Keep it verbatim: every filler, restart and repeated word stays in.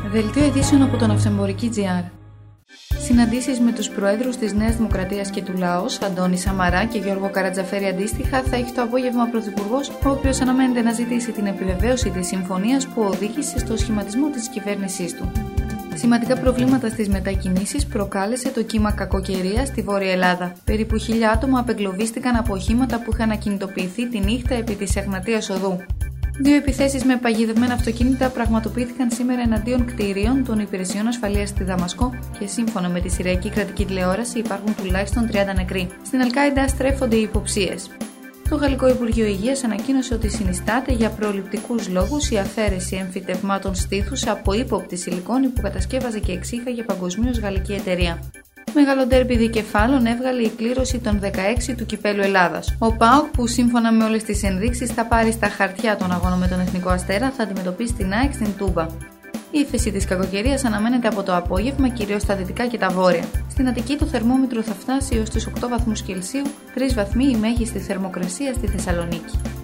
Δελτίο ειδήσεων από τον Ναυτεμπορική τζι αρ. Συναντήσεις με τους προέδρους της Νέας Δημοκρατίας και του Λαός, Αντώνη Σαμαρά και Γιώργο Καρατζαφέρη αντίστοιχα, θα έχει το απόγευμα ο Πρωθυπουργός, ο οποίος αναμένεται να ζητήσει την επιβεβαίωση της συμφωνίας που οδήγησε στο σχηματισμό της κυβέρνησής του. Σημαντικά προβλήματα στις μετακινήσεις προκάλεσε το κύμα κακοκαιρίας στη Βόρεια Ελλάδα. Περίπου χίλια άτομα απεγκλωβίστηκαν από οχήματα που είχαν ακινητοποιηθεί τη νύχτα επί της Εγνατίας Οδού. Δύο επιθέσεις με παγιδευμένα αυτοκίνητα πραγματοποιήθηκαν σήμερα εναντίον κτηρίων των υπηρεσιών ασφαλείας στη Δαμασκό και σύμφωνα με τη Συριακή Κρατική Τηλεόραση υπάρχουν τουλάχιστον τριάντα νεκροί. Στην Αλ-Κάιντα στρέφονται οι υποψίες. Το Γαλλικό Υπουργείο Υγείας ανακοίνωσε ότι συνιστάται για προληπτικούς λόγους η αφαίρεση εμφυτευμάτων στήθους από ύποπτη σιλικόνη που κατασκεύαζε και εξήγαγε παγκοσμίως γαλλική εταιρεία. Μεγάλο ντέρμπι δικεφάλων έβγαλε η κλήρωση των δεκαέξι του Κυπέλλου Ελλάδας. Ο ΠΑΟΚ, που σύμφωνα με όλες τις ενδείξεις θα πάρει στα χαρτιά τον αγώνα με τον Εθνικό Αστέρα, θα αντιμετωπίσει την ΑΕΚ στην Τούμπα. Η ύφεση της κακοκαιρίας αναμένεται από το απόγευμα κυρίως στα δυτικά και τα βόρεια. Στην Αττική το θερμόμετρο θα φτάσει έως τους οκτώ βαθμούς Κελσίου, τρεις βαθμοί η μέγιστη θερμοκρασία στη Θεσσαλονίκη.